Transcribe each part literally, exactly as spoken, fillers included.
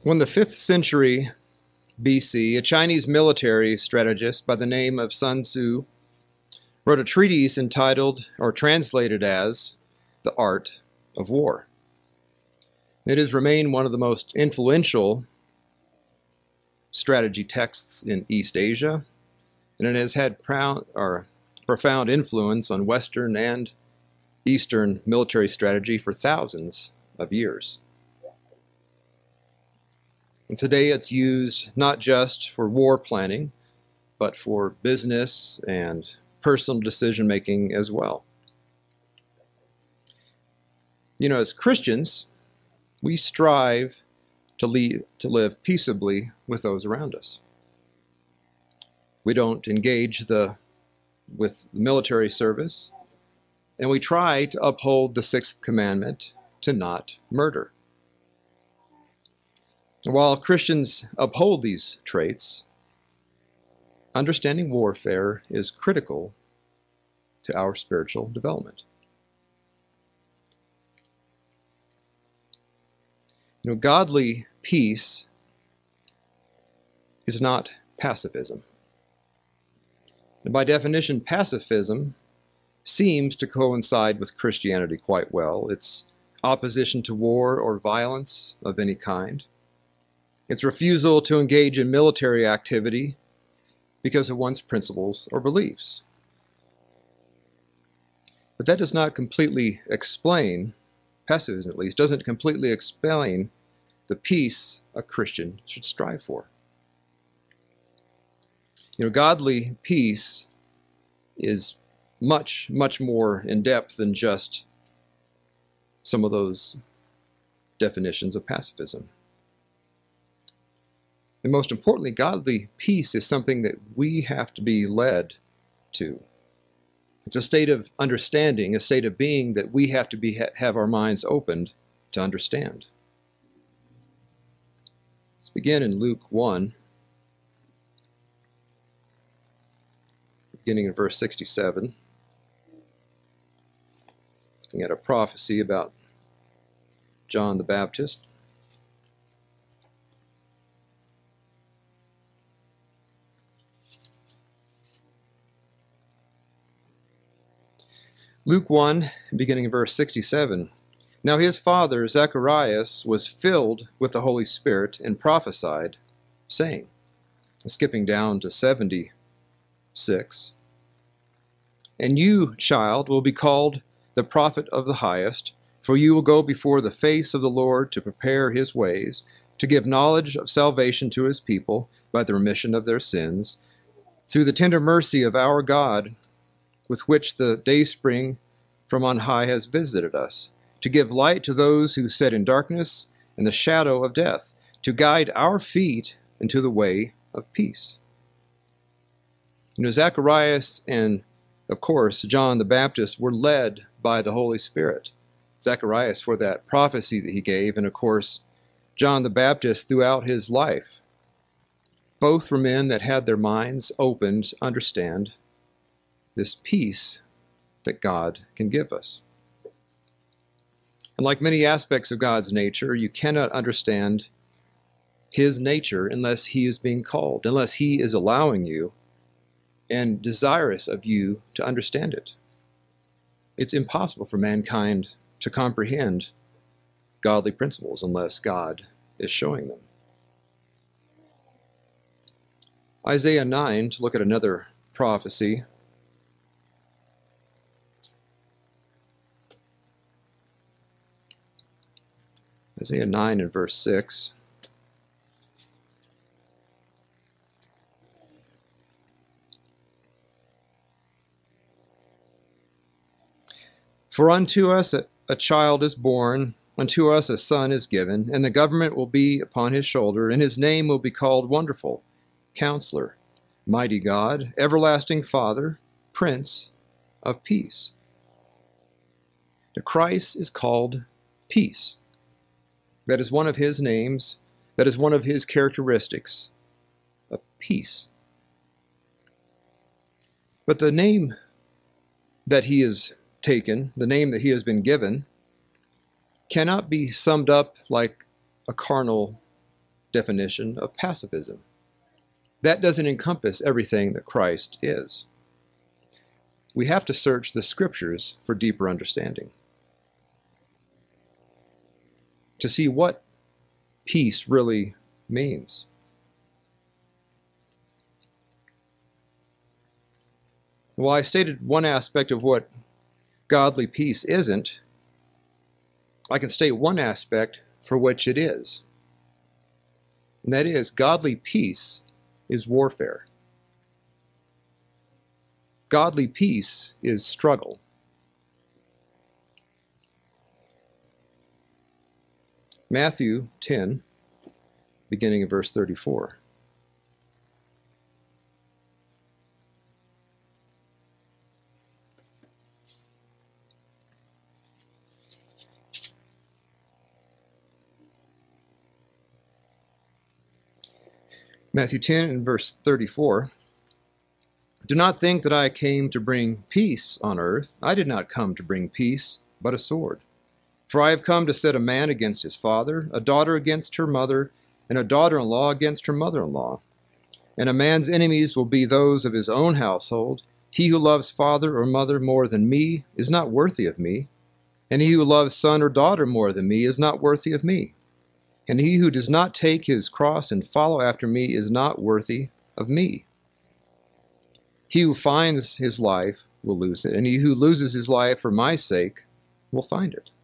When the fifth century B C, a Chinese military strategist by the name of Sun Tzu wrote a treatise entitled, or translated as, The Art of War. It has remained one of the most influential strategy texts in East Asia, and it has had proud, or profound influence on Western and Eastern military strategy for thousands of years. And today it's used not just for war planning, but for business and personal decision-making as well. You know, as Christians, we strive to, lead, to live peaceably with those around us. We don't engage the, with military service, and we try to uphold the sixth commandment to not murder. While Christians uphold these traits, understanding warfare is critical to our spiritual development. You know, godly peace is not pacifism. And by definition, pacifism seems to coincide with Christianity quite well. It's opposition to war or violence of any kind. It's refusal to engage in military activity because of one's principles or beliefs. But that does not completely explain, pacifism at least, doesn't completely explain the peace a Christian should strive for. You know, godly peace is much, much more in depth than just some of those definitions of pacifism. And most importantly, godly peace is something that we have to be led to. It's a state of understanding, a state of being that we have to be, have our minds opened to understand. Let's begin in Luke one, beginning in verse sixty-seven, looking at a prophecy about John the Baptist. Luke one, beginning in verse sixty-seven. Now his father, Zacharias, was filled with the Holy Spirit and prophesied, saying, skipping down to seventy-six, And you, child, will be called the prophet of the highest, for you will go before the face of the Lord to prepare his ways, to give knowledge of salvation to his people by the remission of their sins, through the tender mercy of our God, with which the dayspring from on high has visited us, to give light to those who sit in darkness and the shadow of death, to guide our feet into the way of peace. You know, Zacharias and, of course, John the Baptist were led by the Holy Spirit. Zacharias for that prophecy that he gave, and of course, John the Baptist throughout his life. Both were men that had their minds opened to understand this peace that God can give us. And like many aspects of God's nature, you cannot understand his nature unless he is being called, unless he is allowing you and desirous of you to understand it. It's impossible for mankind to comprehend godly principles unless God is showing them. Isaiah nine, to look at another prophecy. Isaiah nine and verse six. For unto us a, a child is born, unto us a son is given, and the government will be upon his shoulder, and his name will be called Wonderful, Counselor, Mighty God, Everlasting Father, Prince of Peace. The Christ is called Peace. That is one of his names. That is one of his characteristics, of peace. But the name that he is taken, the name that he has been given, cannot be summed up like a carnal definition of pacifism. That doesn't encompass everything that Christ is. We have to search the scriptures for deeper understanding, to see what peace really means. Well, I stated one aspect of what godly peace isn't. I can state one aspect for which it is. And that is, godly peace is warfare. Godly peace is struggle. Matthew ten, beginning of verse thirty-four. Matthew ten and verse thirty-four. Do not think that I came to bring peace on earth. I did not come to bring peace, but a sword. For I have come to set a man against his father, a daughter against her mother, and a daughter-in-law against her mother-in-law. And a man's enemies will be those of his own household. He who loves father or mother more than me is not worthy of me, and he who loves son or daughter more than me is not worthy of me. And he who does not take his cross and follow after me is not worthy of me. He who finds his life will lose it, and he who loses his life for my sake will find it.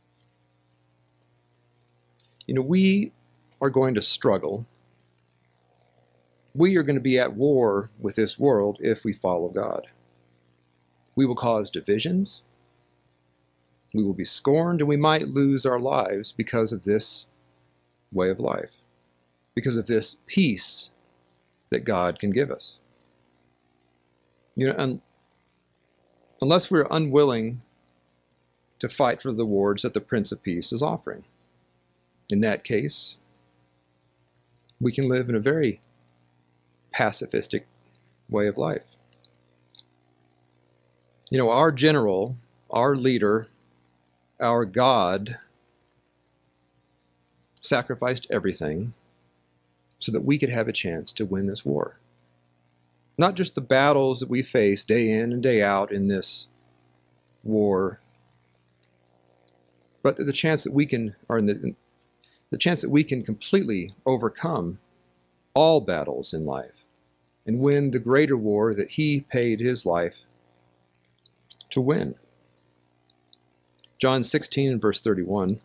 You know, we are going to struggle. We are going to be at war with this world if we follow God. We will cause divisions. We will be scorned, and we might lose our lives because of this way of life, because of this peace that God can give us. You know, un- unless we're unwilling to fight for the rewards that the Prince of Peace is offering. In that case, we can live in a very pacifistic way of life. You know, our general, our leader, our God sacrificed everything so that we could have a chance to win this war. Not just the battles that we face day in and day out in this war, but the chance that we can, or in the, the chance that we can completely overcome all battles in life and win the greater war that he paid his life to win. John sixteen and verse thirty-one.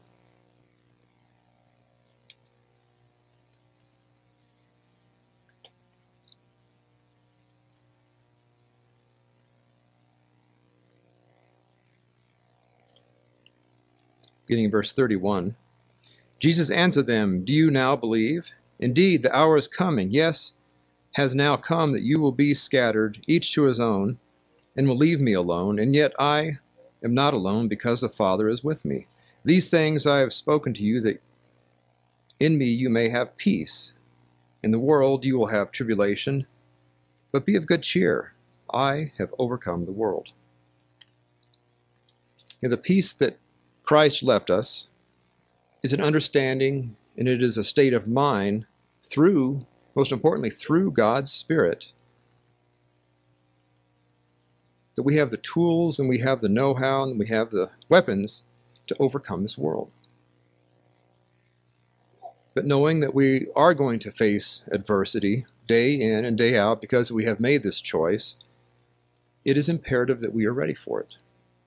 Beginning in verse thirty-one. Jesus answered them, do you now believe? Indeed, the hour is coming, yes, has now come, that you will be scattered, each to his own, and will leave me alone. And yet I am not alone, because the Father is with me. These things I have spoken to you, that in me you may have peace. In the world you will have tribulation, but be of good cheer. I have overcome the world. You know, the peace that Christ left us is an understanding, and it is a state of mind through, most importantly, through God's Spirit, that we have the tools and we have the know-how and we have the weapons to overcome this world. But knowing that we are going to face adversity day in and day out because we have made this choice, it is imperative that we are ready for it.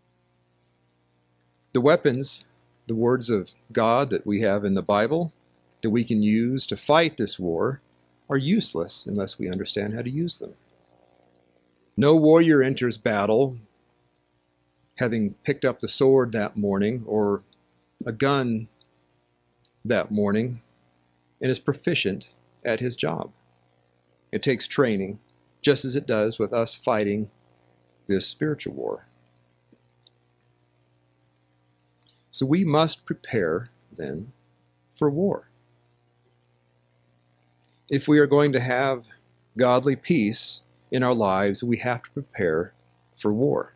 The weapons, the words of God that we have in the Bible, that we can use to fight this war, are useless unless we understand how to use them. No warrior enters battle having picked up the sword that morning or a gun that morning and is proficient at his job. It takes training, just as it does with us fighting this spiritual war. So we must prepare, then, for war. If we are going to have godly peace in our lives, we have to prepare for war.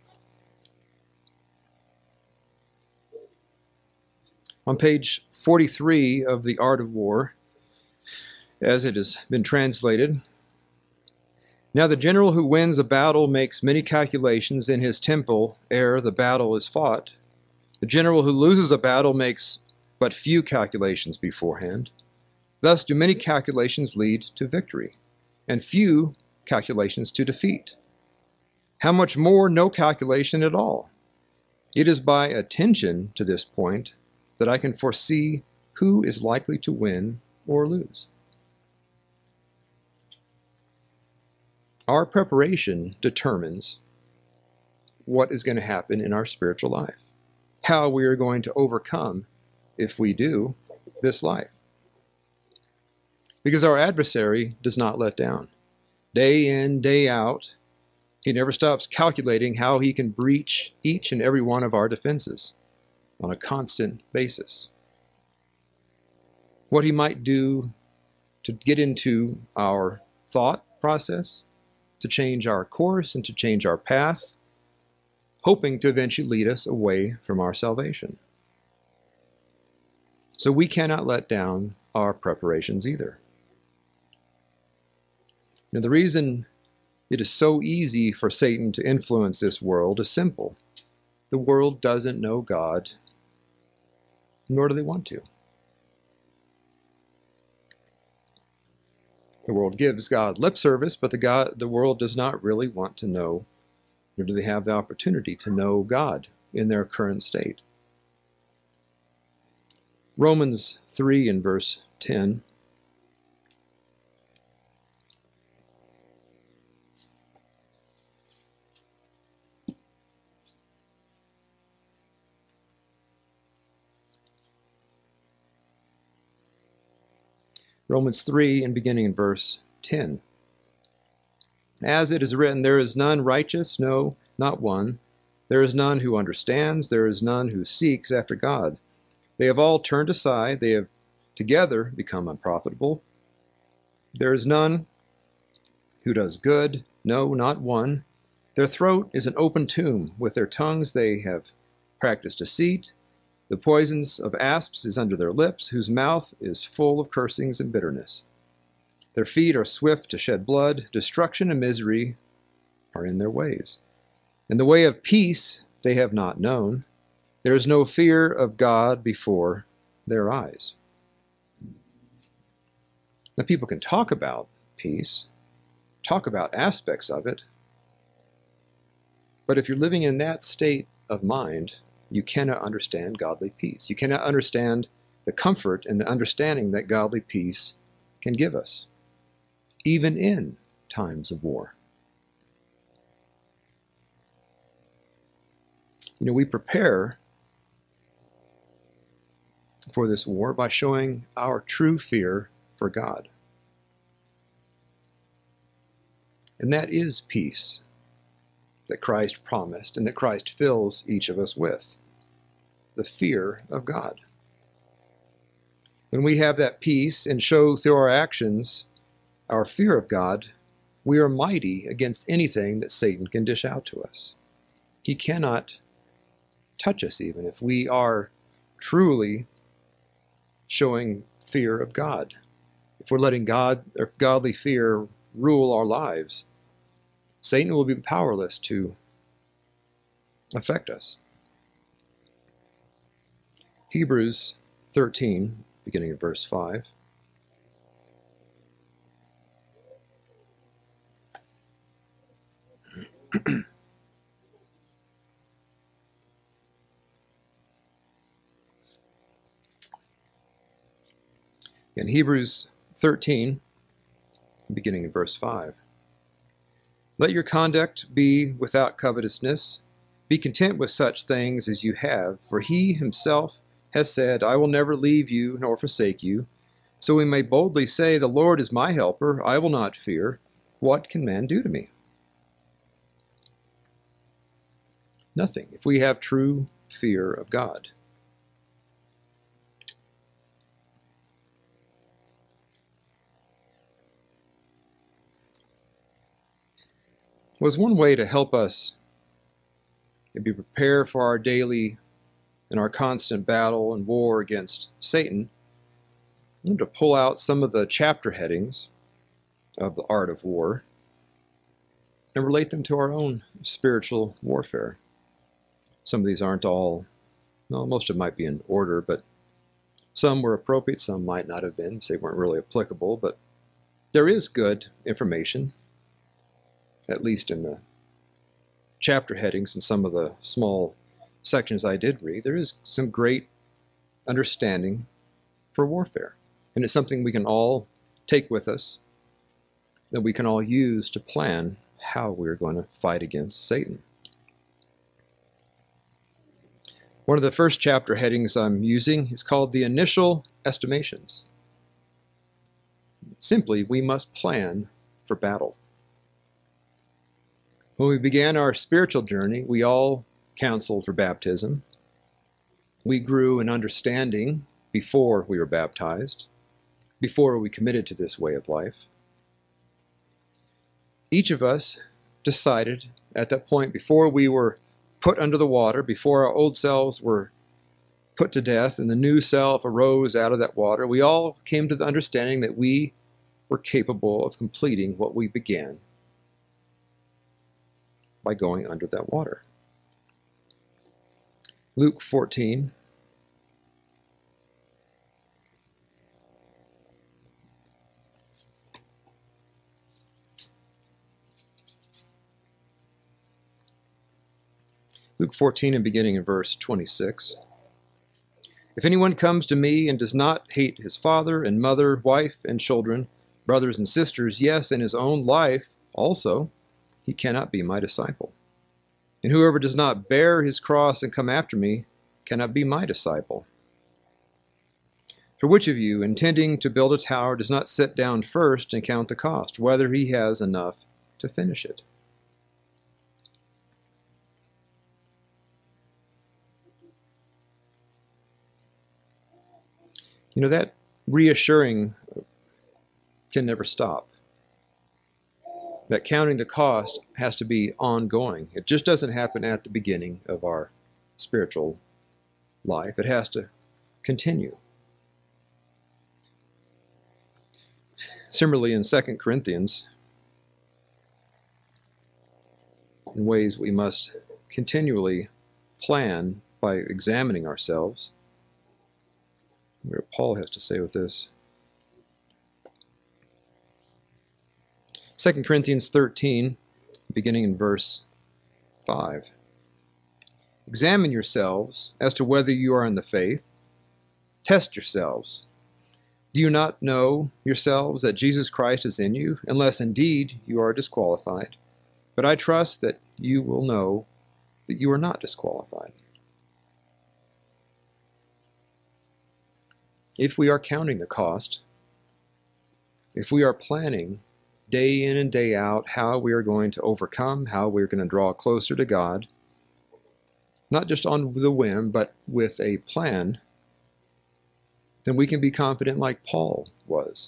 On page forty-three of The Art of War, as it has been translated. Now the general who wins a battle makes many calculations in his temple ere the battle is fought. The general who loses a battle makes but few calculations beforehand. Thus do many calculations lead to victory, and few calculations to defeat. How much more no calculation at all? It is by attention to this point that I can foresee who is likely to win or lose. Our preparation determines what is going to happen in our spiritual life, how we are going to overcome, if we do, this life. Because our adversary does not let down. Day in, day out, he never stops calculating how he can breach each and every one of our defenses on a constant basis. What he might do to get into our thought process, to change our course and to change our path, hoping to eventually lead us away from our salvation. So we cannot let down our preparations either. Now, the reason it is so easy for Satan to influence this world is simple. The world doesn't know God, nor do they want to. The world gives God lip service, but the, God, the world does not really want to know, nor do they have the opportunity to know God in their current state. Romans three and verse ten. Romans three and beginning in verse ten. As it is written, there is none righteous, no, not one. There is none who understands, there is none who seeks after God. They have all turned aside, they have together become unprofitable. There is none who does good, no, not one. Their throat is an open tomb, with their tongues they have practiced deceit. The poisons of asps is under their lips, whose mouth is full of cursings and bitterness. Their feet are swift to shed blood. Destruction and misery are in their ways. And the way of peace they have not known. There is no fear of God before their eyes. Now, people can talk about peace, talk about aspects of it, but if you're living in that state of mind, you cannot understand godly peace. You cannot understand the comfort and the understanding that godly peace can give us, even in times of war. You know, we prepare for this war by showing our true fear for God. And that is peace that Christ promised and that Christ fills each of us with. The fear of God. When we have that peace and show through our actions our fear of God, we are mighty against anything that Satan can dish out to us. He cannot touch us even if we are truly showing fear of God. If we're letting God or godly fear rule our lives, Satan will be powerless to affect us. Hebrews thirteen, beginning of verse five. In Hebrews thirteen, beginning of verse five. Let your conduct be without covetousness. Be content with such things as you have, for he himself has said, I will never leave you nor forsake you. So we may boldly say, the Lord is my helper, I will not fear. What can man do to me? Nothing, if we have true fear of God. Was one way to help us to be prepared for our daily and our constant battle and war against Satan I'm going to pull out some of the chapter headings of the art of war and relate them to our own spiritual warfare. Some of these aren't all, well, most of them might be in order, but some were appropriate, some might not have been, so they weren't really applicable, but there is good information, at least in the chapter headings and some of the small sections I did read. There is some great understanding for warfare, and it's something we can all take with us, that we can all use to plan how we're going to fight against Satan. One of the first chapter headings I'm using is called the initial estimations. Simply, we must plan for battle. When we began our spiritual journey, we all counseled for baptism. We grew in understanding before we were baptized, before we committed to this way of life. Each of us decided at that point, before we were put under the water, before our old selves were put to death and the new self arose out of that water, we all came to the understanding that we were capable of completing what we began by going under that water. Luke fourteen. Luke fourteen and beginning in verse twenty-six. If anyone comes to me and does not hate his father and mother, wife and children, brothers and sisters, yes, and his own life also, he cannot be my disciple. And whoever does not bear his cross and come after me cannot be my disciple. For which of you, intending to build a tower, does not sit down first and count the cost, whether he has enough to finish it? You know, that reassuring can never stop. That counting the cost has to be ongoing. It just doesn't happen at the beginning of our spiritual life. It has to continue. Similarly, in Second Corinthians, in ways we must continually plan by examining ourselves. What Paul has to say with this. Second Corinthians thirteen, beginning in verse five. Examine yourselves as to whether you are in the faith. Test yourselves. Do you not know yourselves that Jesus Christ is in you, unless indeed you are disqualified? But I trust that you will know that you are not disqualified. If we are counting the cost, if we are planning day in and day out how we are going to overcome, how we're going to draw closer to God, not just on the whim, but with a plan, then we can be confident like Paul was.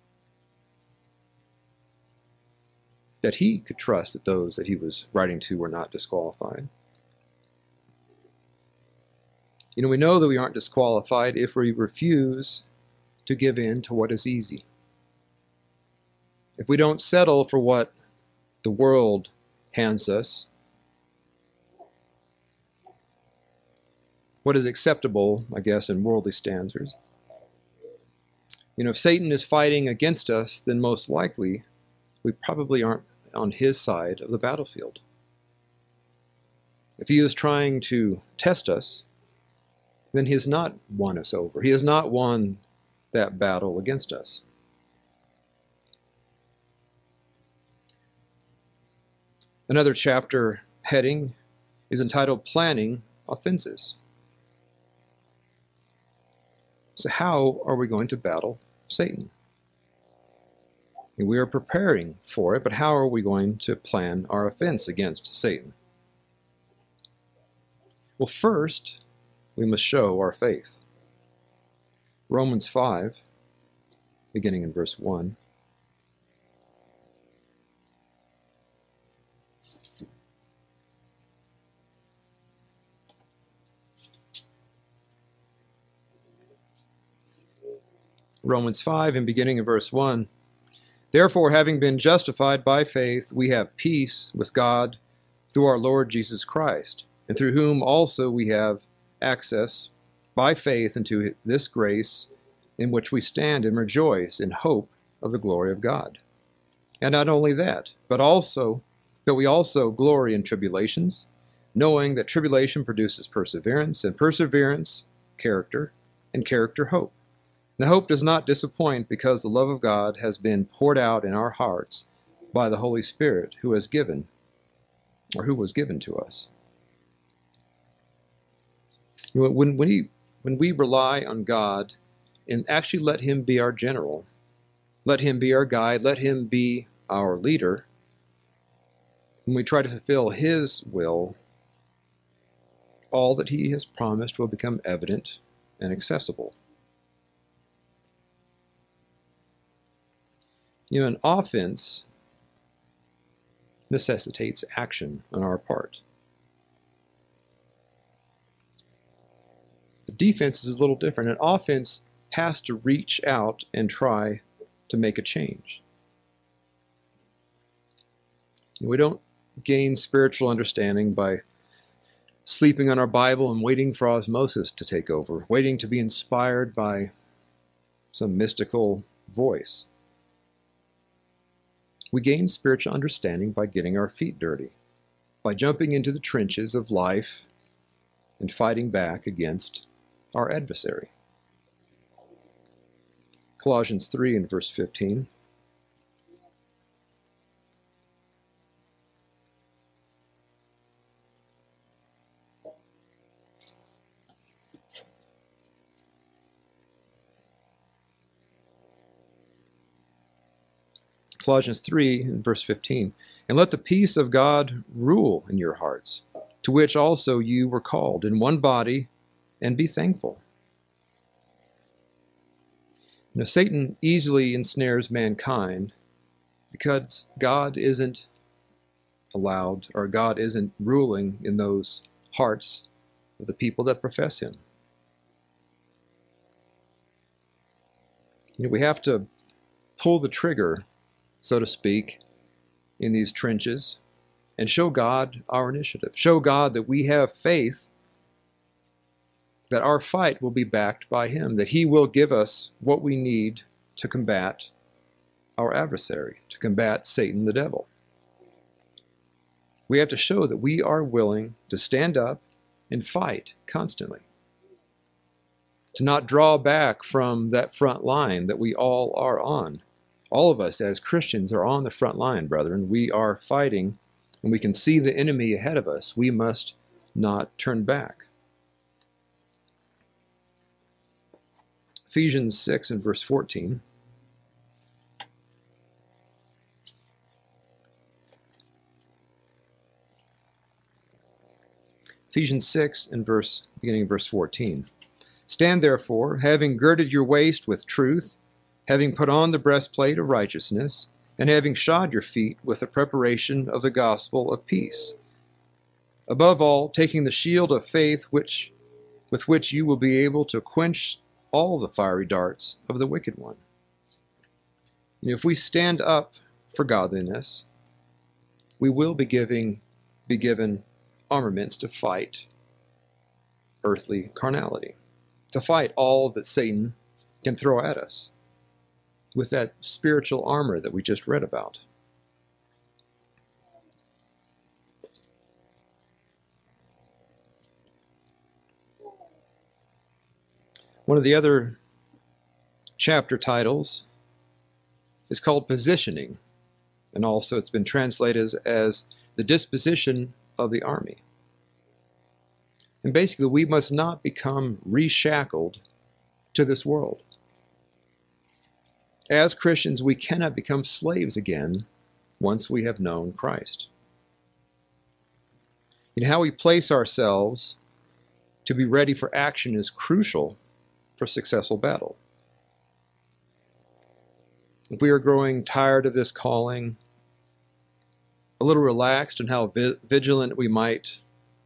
That he could trust that those that he was writing to were not disqualified. You know, we know that we aren't disqualified if we refuse to give in to what is easy. If we don't settle for what the world hands us, what is acceptable, I guess, in worldly standards. You know, if Satan is fighting against us, then most likely we probably aren't on his side of the battlefield. If he is trying to test us, then he has not won us over. He has not won that battle against us. Another chapter heading is entitled Planning Offenses. So how are we going to battle Satan? We are preparing for it, but how are we going to plan our offense against Satan? Well, first, we must show our faith. Romans five, beginning in verse one. Romans five, and beginning in verse one. Therefore, having been justified by faith, we have peace with God through our Lord Jesus Christ, and through whom also we have access by faith into this grace in which we stand and rejoice in hope of the glory of God. And not only that, but also that we also glory in tribulations, knowing that tribulation produces perseverance, and perseverance, character, and character, hope. Now, hope does not disappoint, because the love of God has been poured out in our hearts by the Holy Spirit who has given, or who was given to us. You know, when, when, we, when we rely on God and actually let Him be our general, let Him be our guide, let Him be our leader, when we try to fulfill His will, all that He has promised will become evident and accessible. You know, an offense necessitates action on our part. The defense is a little different. An offense has to reach out and try to make a change. We don't gain spiritual understanding by sleeping on our Bible and waiting for osmosis to take over, waiting to be inspired by some mystical voice. We gain spiritual understanding by getting our feet dirty, by jumping into the trenches of life and fighting back against our adversary. Colossians three and verse fifteen. Colossians three and verse fifteen. And let the peace of God rule in your hearts, to which also you were called in one body, and be thankful. You know, Satan easily ensnares mankind because God isn't allowed, or God isn't ruling in those hearts of the people that profess Him. You know, we have to pull the trigger, so to speak, in these trenches and show God our initiative. Show God that we have faith, that our fight will be backed by Him, that He will give us what we need to combat our adversary, to combat Satan the devil. We have to show that we are willing to stand up and fight constantly, to not draw back from that front line that we all are on. All of us as Christians are on the front line, brethren. We are fighting, and we can see the enemy ahead of us. We must not turn back. Ephesians six and verse fourteen. Ephesians six and verse, beginning of verse fourteen. Stand therefore, having girded your waist with truth, having put on the breastplate of righteousness, and having shod your feet with the preparation of the gospel of peace. Above all, taking the shield of faith, which, with which you will be able to quench all the fiery darts of the wicked one. And if we stand up for godliness, we will be giving, be given armaments to fight earthly carnality, to fight all that Satan can throw at us with that spiritual armor that we just read about. One of the other chapter titles is called Positioning, and also it's been translated as, as the disposition of the army. And basically, we must not become reshackled to this world. As Christians, we cannot become slaves again once we have known Christ. And how we place ourselves to be ready for action is crucial for successful battle. If we are growing tired of this calling, a little relaxed in how vi- vigilant we might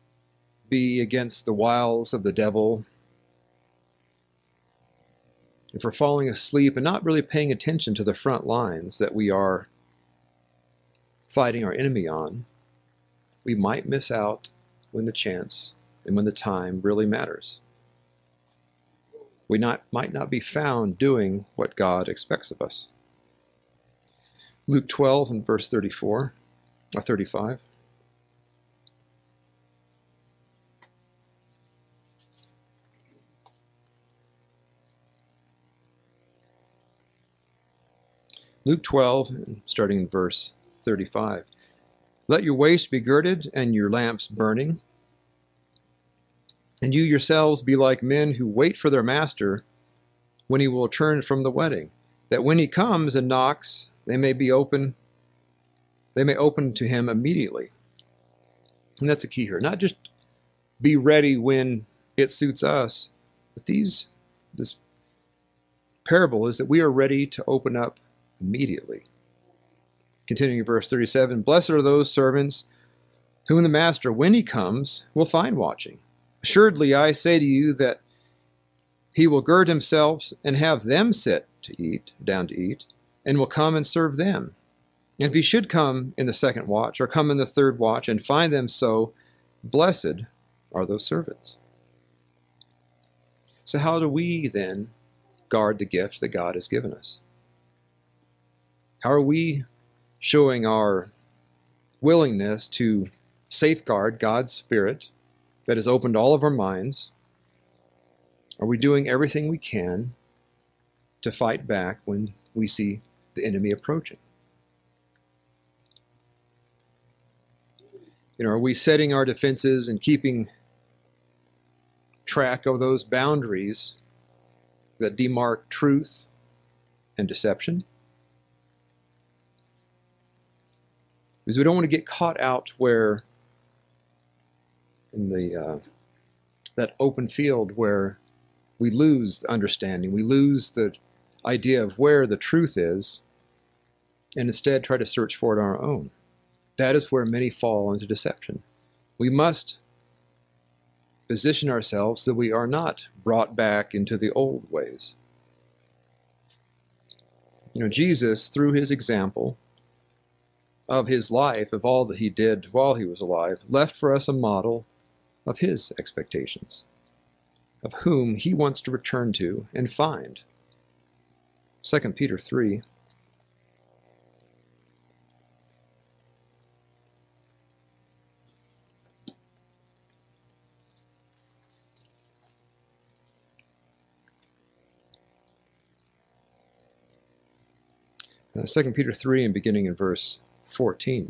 be against the wiles of the devil, if we're falling asleep and not really paying attention to the front lines that we are fighting our enemy on, we might miss out when the chance and when the time really matters. We not, might not be found doing what God expects of us. Luke twelve and verse thirty-four, or thirty-five. Luke twelve, starting in verse thirty-five. Let your waist be girded and your lamps burning, and you yourselves be like men who wait for their master when he will return from the wedding, that when he comes and knocks, they may be open, they may open to him immediately. And that's the key here. Not just be ready when it suits us, but these this parable is that we are ready to open up immediately. Continuing in verse thirty-seven, blessed are those servants whom the master, when he comes, will find watching. Assuredly, I say to you that he will gird himself and have them sit to eat, down to eat, and will come and serve them. And if he should come in the second watch, or come in the third watch, and find them so, blessed are those servants. So how do we then guard the gifts that God has given us? How are we showing our willingness to safeguard God's Spirit that has opened all of our minds? Are we doing everything we can to fight back when we see the enemy approaching? You know, are we setting our defenses and keeping track of those boundaries that demark truth and deception? Because we don't want to get caught out where in the uh, that open field where we lose the understanding, we lose the idea of where the truth is, and instead try to search for it on our own. That is where many fall into deception. We must position ourselves so that we are not brought back into the old ways. You know, Jesus, through his example of his life, of all that he did while he was alive, left for us a model of his expectations, of whom he wants to return to and find. Second Peter three. Uh, Second Peter three, and beginning in verse fourteen.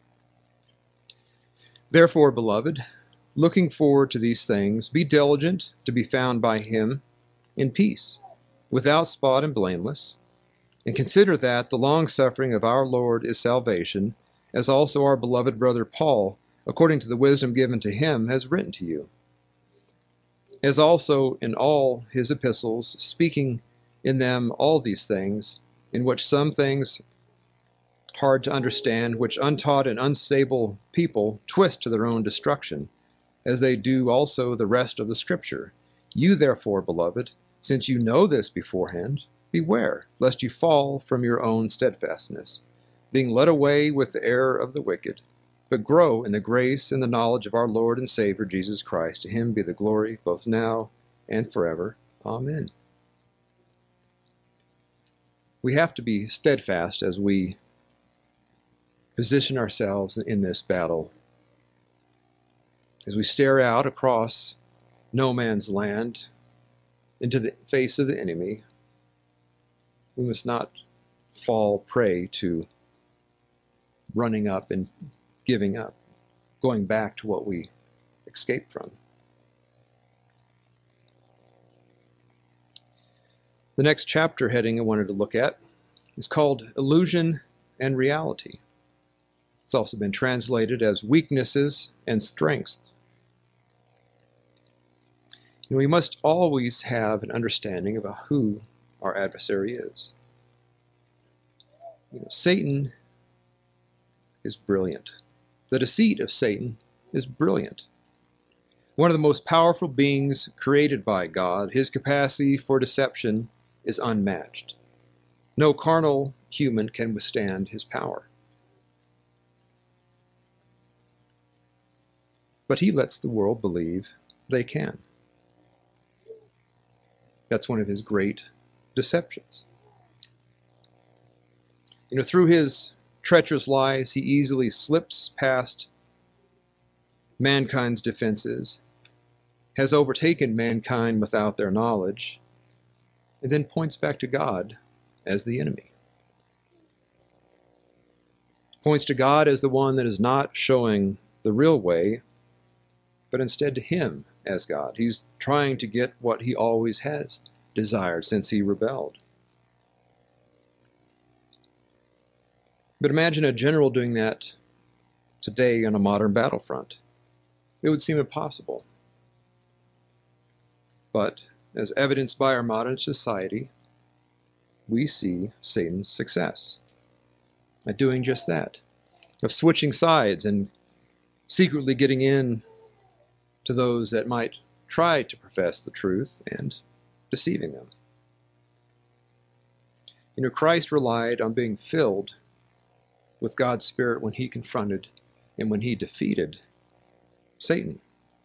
Therefore, beloved, looking forward to these things, be diligent to be found by him in peace, without spot and blameless, and consider that the long-suffering of our Lord is salvation, as also our beloved brother Paul, according to the wisdom given to him, has written to you. As also in all his epistles, speaking in them all these things, in which some things hard to understand, which untaught and unstable people twist to their own destruction, as they do also the rest of the Scripture. You therefore, beloved, since you know this beforehand, beware, lest you fall from your own steadfastness, being led away with the error of the wicked, but grow in the grace and the knowledge of our Lord and Savior Jesus Christ. To him be the glory both now and forever. Amen. We have to be steadfast as we position ourselves in this battle. As we stare out across no man's land into the face of the enemy, we must not fall prey to running up and giving up, going back to what we escaped from. The next chapter heading I wanted to look at is called Illusion and Reality. It's also been translated as Weaknesses and Strengths. You know, we must always have an understanding of who our adversary is. You know, Satan is brilliant. The deceit of Satan is brilliant. One of the most powerful beings created by God, his capacity for deception is unmatched. No carnal human can withstand his power. But he lets the world believe they can. That's one of his great deceptions. You know, through his treacherous lies, he easily slips past mankind's defenses, has overtaken mankind without their knowledge, and then points back to God as the enemy. Points to God as the one that is not showing the real way, but instead to him as God. He's trying to get what he always has desired since he rebelled. But imagine a general doing that today on a modern battlefront. It would seem impossible. But as evidenced by our modern society, we see Satan's success at doing just that, of switching sides and secretly getting in to those that might try to profess the truth and deceiving them. You know, Christ relied on being filled with God's Spirit when he confronted and when he defeated Satan.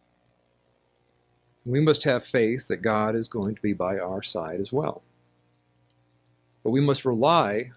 We must have faith that God is going to be by our side as well. But we must rely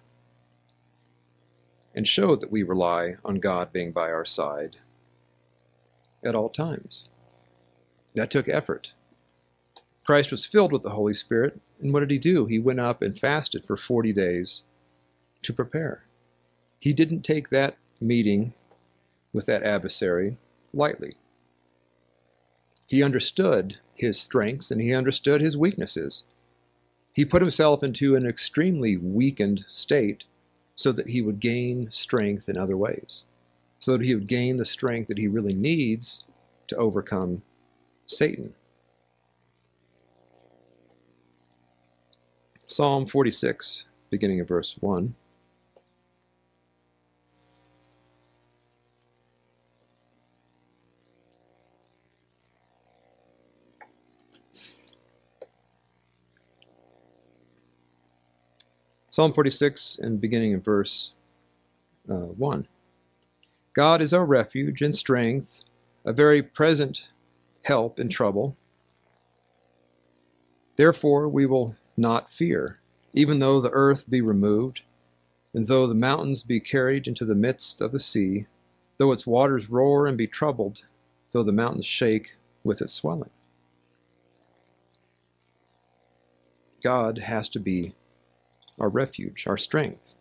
and show that we rely on God being by our side at all times. That took effort. Christ was filled with the Holy Spirit, and what did he do? He went up and fasted for forty days to prepare. He didn't take that meeting with that adversary lightly. He understood his strengths and he understood his weaknesses. He put himself into an extremely weakened state so that he would gain strength in other ways, so that he would gain the strength that he really needs to overcome Satan. Psalm forty-six, beginning of verse one. Psalm forty-six, and beginning in verse uh, one. God is our refuge and strength, a very present help in trouble. Therefore we will not fear, even though the earth be removed, and though the mountains be carried into the midst of the sea, though its waters roar and be troubled, though the mountains shake with its swelling. God has to be our refuge, our strength.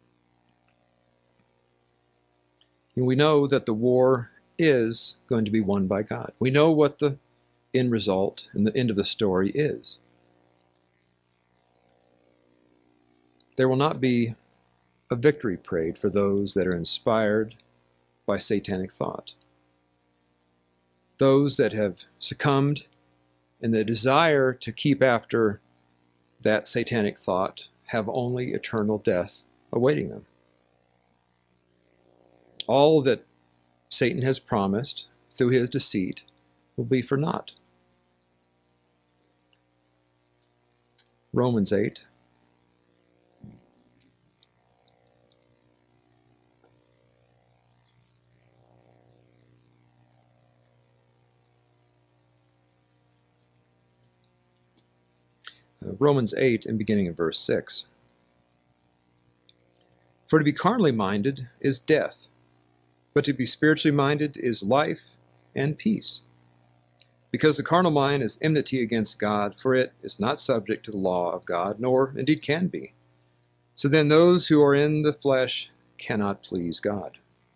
And we know that the war is going to be won by God. We know what the end result and the end of the story is. There will not be a victory parade for those that are inspired by satanic thought. Those that have succumbed in the desire to keep after that satanic thought have only eternal death awaiting them. All that Satan has promised through his deceit will be for naught. Romans eight. Uh, Romans eight, and beginning in verse six. For to be carnally minded is death, but to be spiritually minded is life and peace. Because the carnal mind is enmity against God, for it is not subject to the law of God, nor indeed can be. So then those who are in the flesh cannot please God.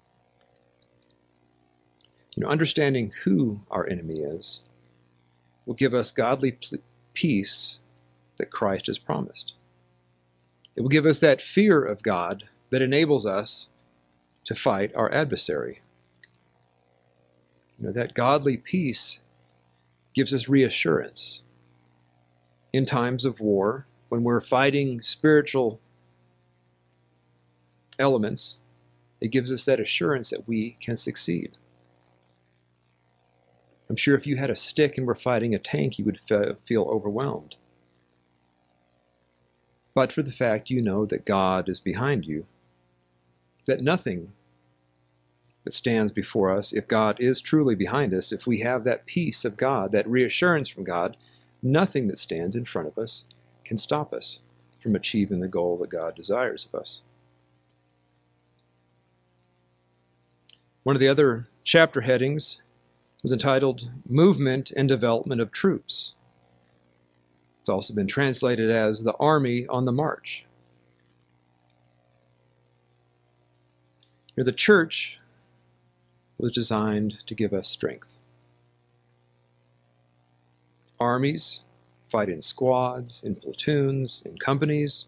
You know, understanding who our enemy is will give us godly peace that Christ has promised. It will give us that fear of God that enables us to fight our adversary. You know, that godly peace gives us reassurance in times of war when we're fighting spiritual elements. It gives us that assurance that we can succeed. I'm sure if you had a stick and were fighting a tank, you would fe- feel overwhelmed. but for the fact you know that God is behind you, that nothing that stands before us, if God is truly behind us, if we have that peace of God, that reassurance from God, nothing that stands in front of us can stop us from achieving the goal that God desires of us. One of the other chapter headings was entitled Movement and Development of Troops. It's also been translated as the Army on the March. Here, the church was designed to give us strength. Armies fight in squads, in platoons, in companies.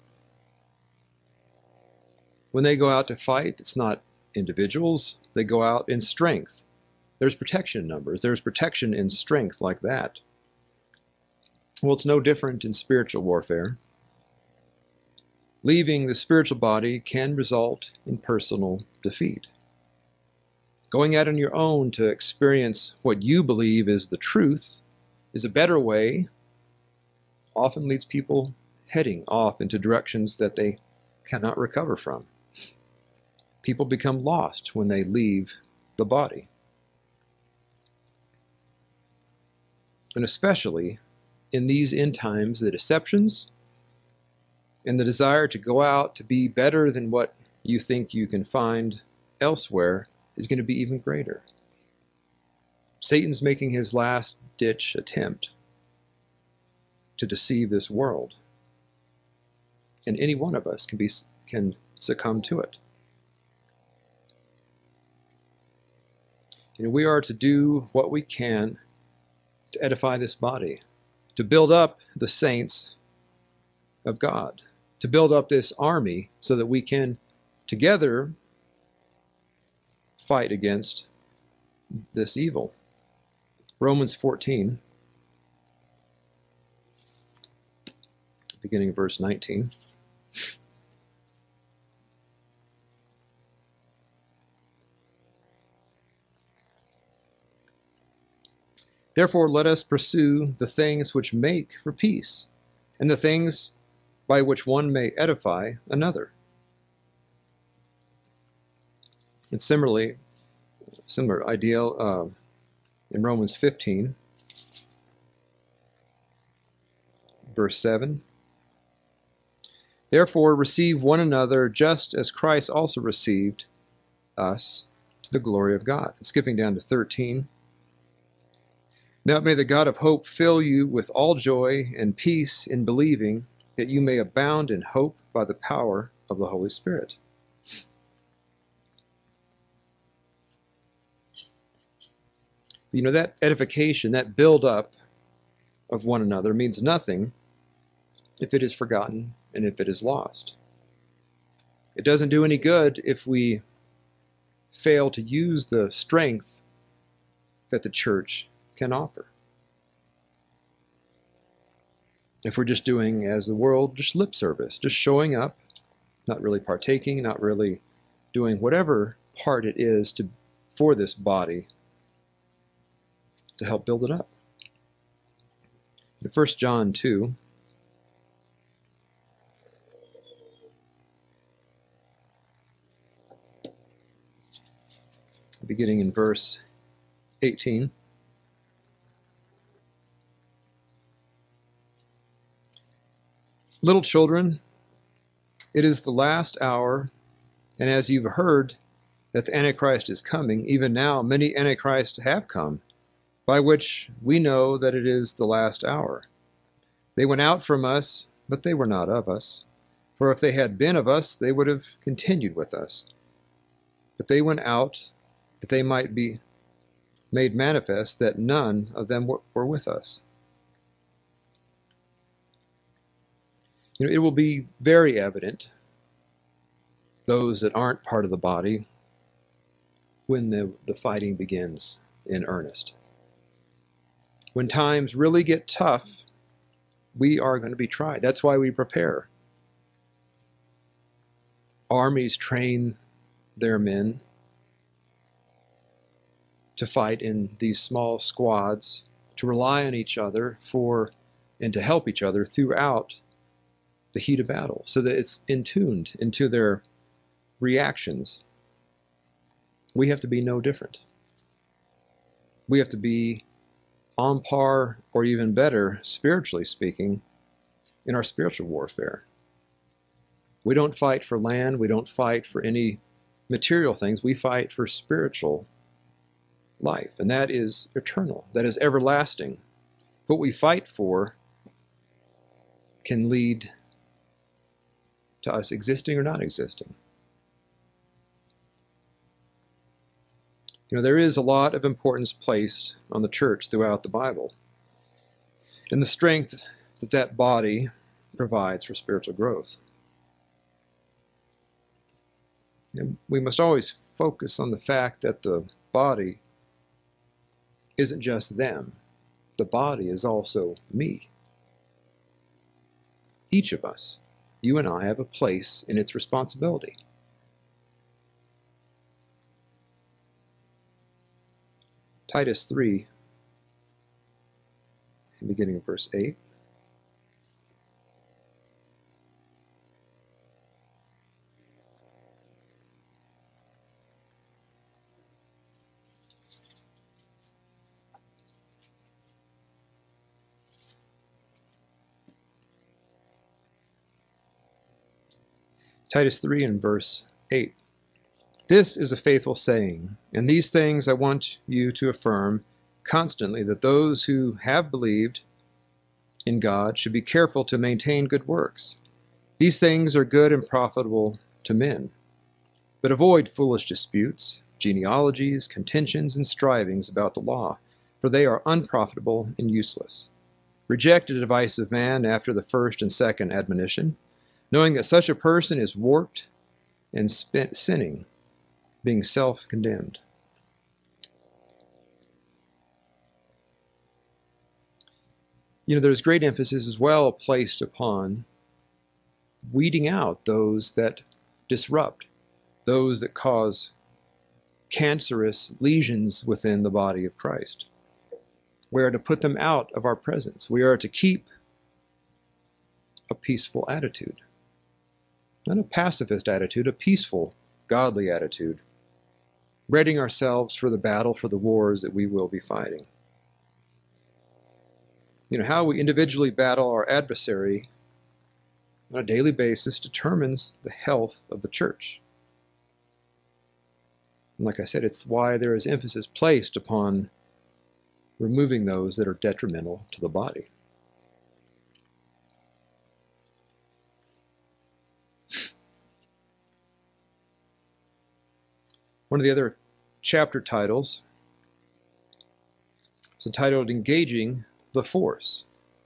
When they go out to fight, it's not individuals. They go out in strength. There's protection in numbers. There's protection in strength like that. Well, it's no different in spiritual warfare. Leaving the spiritual body can result in personal defeat. Going out on your own to experience what you believe is the truth is a better way, often leads people heading off into directions that they cannot recover from. People become lost when they leave the body. And especially in these end times, the deceptions and the desire to go out to be better than what you think you can find elsewhere is going to be even greater. Satan's making his last-ditch attempt to deceive this world. And any one of us can be can succumb to it. You know, we are to do what we can to edify this body, to build up the saints of God, to build up this army so that we can together fight against this evil. Romans fourteen, beginning of verse nineteen. Therefore, let us pursue the things which make for peace, and the things by which one may edify another. And similarly, similar ideal uh, in Romans fifteen, verse seven. Therefore, receive one another just as Christ also received us to the glory of God. And skipping down to thirteen. Now may the God of hope fill you with all joy and peace in believing, that you may abound in hope by the power of the Holy Spirit. You know, that edification, that build-up of one another means nothing if it is forgotten and if it is lost. It doesn't do any good if we fail to use the strength that the church can offer. If we're just doing as the world, just lip service, just showing up, not really partaking, not really doing whatever part it is to for this body to help build it up. In First John two, beginning in verse eighteen. Little children, it is the last hour, and as you've heard that the Antichrist is coming, even now many Antichrists have come, by which we know that it is the last hour. They went out from us, but they were not of us. For if they had been of us, they would have continued with us. But they went out that they might be made manifest that none of them were with us. You know, it will be very evident, those that aren't part of the body, when the, the fighting begins in earnest. When times really get tough, we are going to be tried. That's why we prepare. Armies train their men to fight in these small squads, to rely on each other for and to help each other throughout the heat of battle, so that it's intuned into their reactions. We have to be no different. We have to be on par, or even better, spiritually speaking, in our spiritual warfare. We don't fight for land. We don't fight for any material things. We fight for spiritual life, and that is eternal. That is everlasting. What we fight for can lead to us existing or not existing. You know, there is a lot of importance placed on the church throughout the Bible, and the strength that that body provides for spiritual growth. And we must always focus on the fact that the body isn't just them. The body is also me. Each of us, you and I, have a place in its responsibility. Titus three, beginning of verse eight. Titus three and verse eight. This is a faithful saying, and these things I want you to affirm constantly, that those who have believed in God should be careful to maintain good works. These things are good and profitable to men. But avoid foolish disputes, genealogies, contentions, and strivings about the law, for they are unprofitable and useless. Reject the advice of man after the first and second admonition, knowing that such a person is warped and spent sinning, being self-condemned. You know, there's great emphasis as well placed upon weeding out those that disrupt, those that cause cancerous lesions within the body of Christ. We are to put them out of our presence. We are to keep a peaceful attitude. Not a pacifist attitude, a peaceful, godly attitude, readying ourselves for the battle, for the wars that we will be fighting. You know, how we individually battle our adversary on a daily basis determines the health of the church. And like I said, it's why there is emphasis placed upon removing those that are detrimental to the body. One of the other chapter titles is entitled Engaging the Force.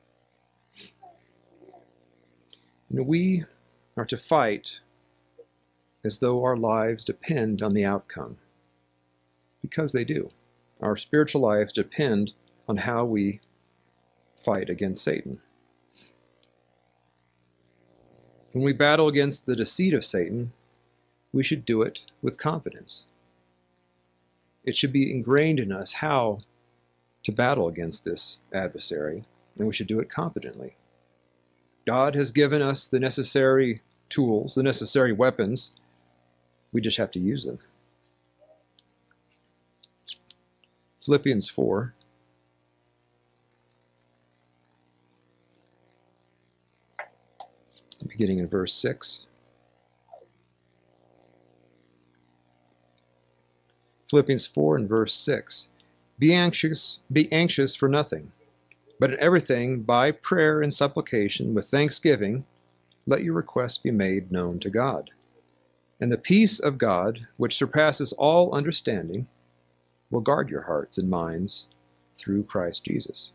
You know, we are to fight as though our lives depend on the outcome, because they do. Our spiritual lives depend on how we fight against Satan. When we battle against the deceit of Satan, we should do it with confidence. It should be ingrained in us how to battle against this adversary, and we should do it confidently. God has given us the necessary tools, the necessary weapons. We just have to use them. Philippians four. Beginning in verse six. Philippians four and verse six. Be anxious, be anxious for nothing, but in everything by prayer and supplication with thanksgiving, let your requests be made known to God. And the peace of God, which surpasses all understanding, will guard your hearts and minds through Christ Jesus.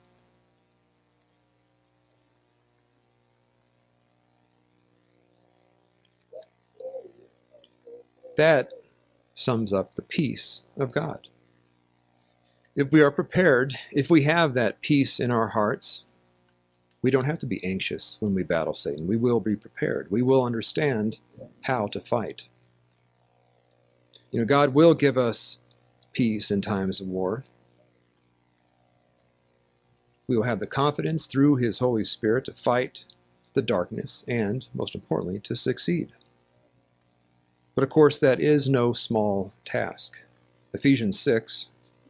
That sums up the peace of God. If we are prepared, if we have that peace in our hearts, we don't have to be anxious when we battle Satan. We will be prepared. We will understand how to fight. You know, God will give us peace in times of war. We will have the confidence through His Holy Spirit to fight the darkness and, most importantly, to succeed. But of course, that is no small task. Ephesians six.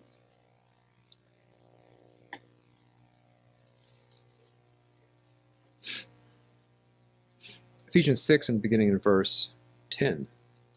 Ephesians six and beginning in verse ten.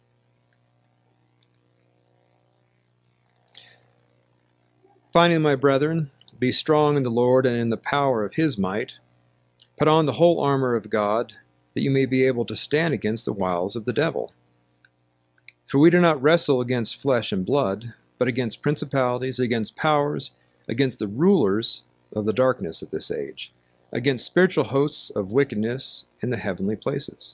Finally, my brethren, be strong in the Lord and in the power of his might. Put on the whole armor of God, that you may be able to stand against the wiles of the devil. For we do not wrestle against flesh and blood, but against principalities, against powers, against the rulers of the darkness of this age, against spiritual hosts of wickedness in the heavenly places.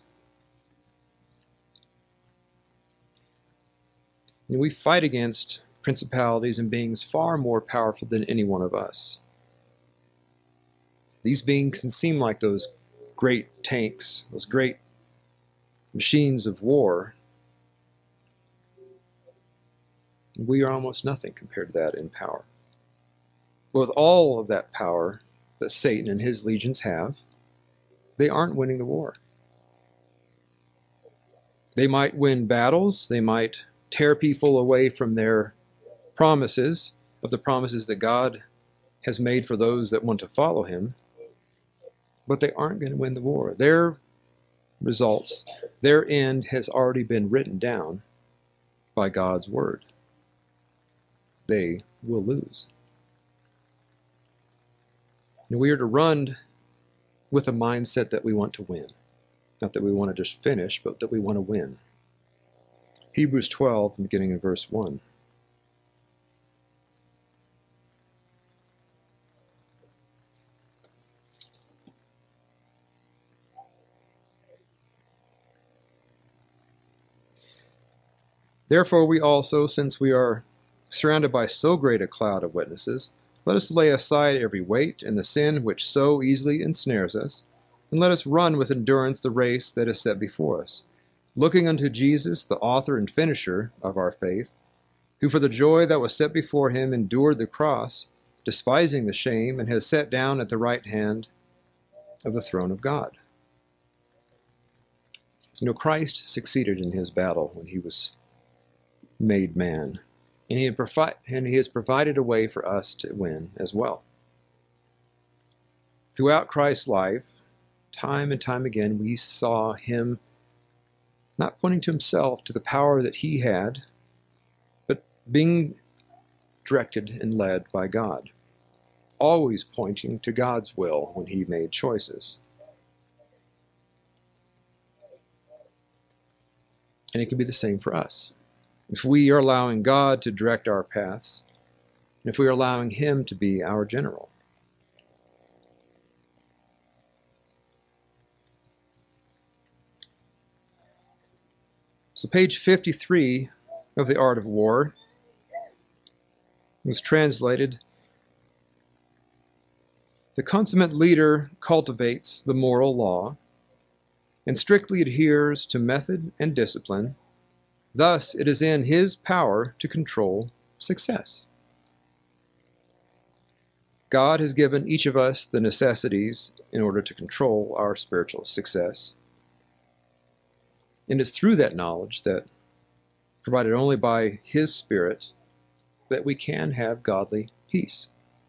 And we fight against principalities and beings far more powerful than any one of us. These beings can seem like those great tanks, those great machines of war. We are almost nothing compared to that in power. But with all of that power that Satan and his legions have, they aren't winning the war. They might win battles, they might tear people away from their promises, of the promises that God has made for those that want to follow him, but they aren't going to win the war. Their results, their end has already been written down by God's word. They will lose. And we are to run with a mindset that we want to win. Not that we want to just finish, but that we want to win. Hebrews twelve, beginning in verse one. Therefore we also, since we are surrounded by so great a cloud of witnesses, let us lay aside every weight and the sin which so easily ensnares us, and let us run with endurance the race that is set before us, looking unto Jesus, the author and finisher of our faith, who for the joy that was set before him endured the cross, despising the shame, and has sat down at the right hand of the throne of God. You know, Christ succeeded in his battle when he was made man, and he, had provi- and he has provided a way for us to win as well. Throughout Christ's life, time and time again, we saw him not pointing to himself, to the power that he had, but being directed and led by God, always pointing to God's will when he made choices. And it can be the same for us. If we are allowing God to direct our paths, and if we are allowing him to be our general. So page fifty-three of The Art of War was translated, "The consummate leader cultivates the moral law and strictly adheres to method and discipline. Thus, it is in his power to control success." God has given each of us the necessities in order to control our spiritual success. And it's through that knowledge, that provided only by his Spirit, that we can have godly peace.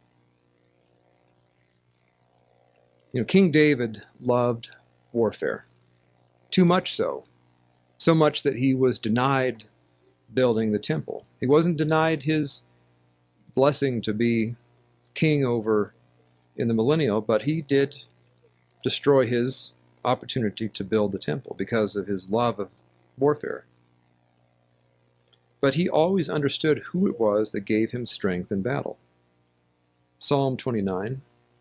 You know, King David loved warfare, too much so. So much that he was denied building the temple. He wasn't denied his blessing to be king over in the millennial, but he did destroy his opportunity to build the temple because of his love of warfare. But he always understood who it was that gave him strength in battle. Psalm twenty-nine.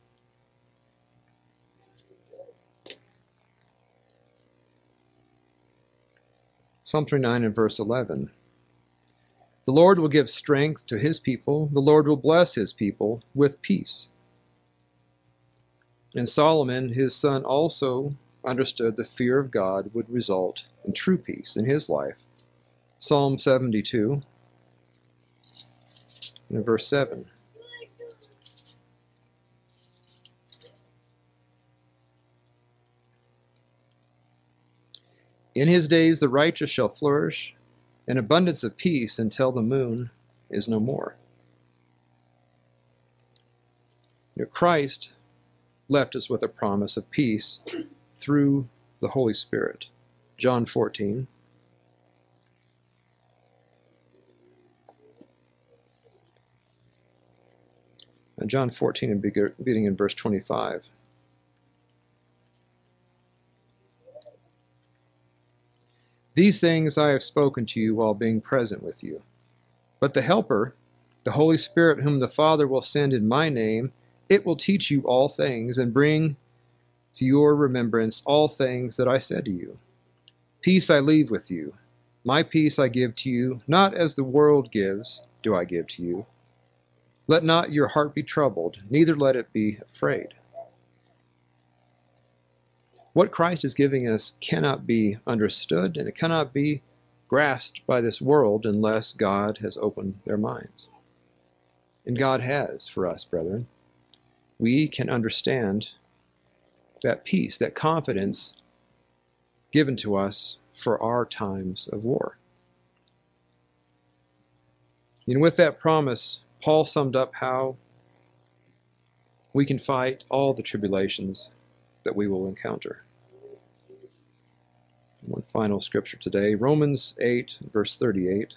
Psalm twenty-nine and verse eleven. The Lord will give strength to his people. The Lord will bless his people with peace. And Solomon, his son, also understood the fear of God would result in true peace in his life. Psalm seventy-two and verse seven. In his days the righteous shall flourish, an abundance of peace until the moon is no more. You know, Christ left us with a promise of peace through the Holy Spirit. John fourteen. And John fourteen, and beginning in verse twenty-five. These things I have spoken to you while being present with you. But the Helper, the Holy Spirit, whom the Father will send in my name, it will teach you all things and bring to your remembrance all things that I said to you. Peace I leave with you. My peace I give to you, not as the world gives, do I give to you. Let not your heart be troubled, neither let it be afraid. What Christ is giving us cannot be understood, and it cannot be grasped by this world unless God has opened their minds. And God has for us, brethren. We can understand that peace, that confidence given to us for our times of war. And with that promise, Paul summed up how we can fight all the tribulations that we will encounter. One final scripture today, Romans eight, verse thirty-eight.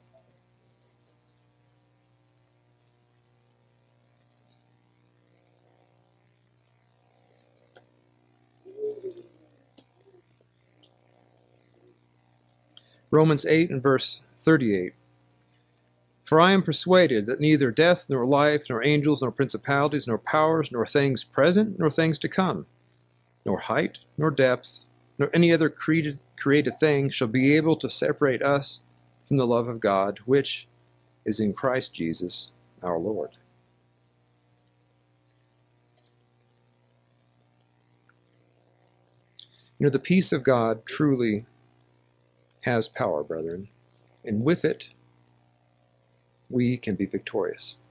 Romans eight and verse thirty-eight. For I am persuaded that neither death, nor life, nor angels, nor principalities, nor powers, nor things present, nor things to come, nor height, nor depth, nor any other created, created thing shall be able to separate us from the love of God, which is in Christ Jesus our Lord. You know, the peace of God truly has power, brethren, and with it, we can be victorious.